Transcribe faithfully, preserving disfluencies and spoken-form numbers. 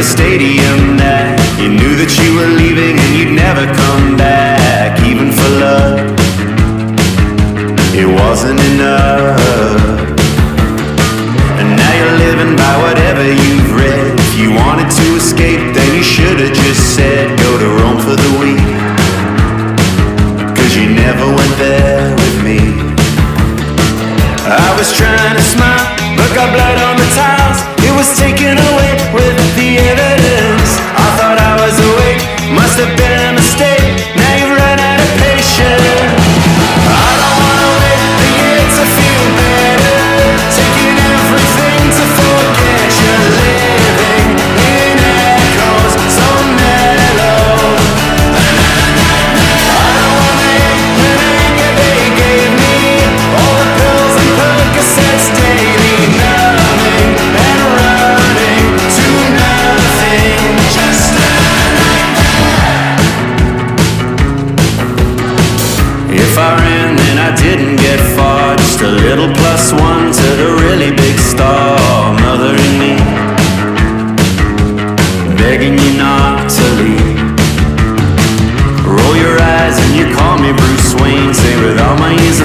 the stadium that you knew that you were leaving and you'd never come back, even for love. It wasn't enough. And now you're living by whatever you've read. If you wanted to escape, then you should have just said go to Rome for the week, 'cause you never went there with me. I was trying to smile, but got blood on the tiles. It was taken away with the evidence. I thought I was awake, must have been a mistake. Now you've run out of patience. I don't wanna wait a year to feel better, taking everything to forget. You're living in echoes so mellow. I don't wanna hate the anger they gave me, all the pills and Percocets daily, numbing and running to nothing. Just a nightmare. If I ran, then I didn't get far. Just a little plus one to the really big star, mothering me, begging you not to leave. Roll your eyes and you call me Bruce Wayne. Say with all my years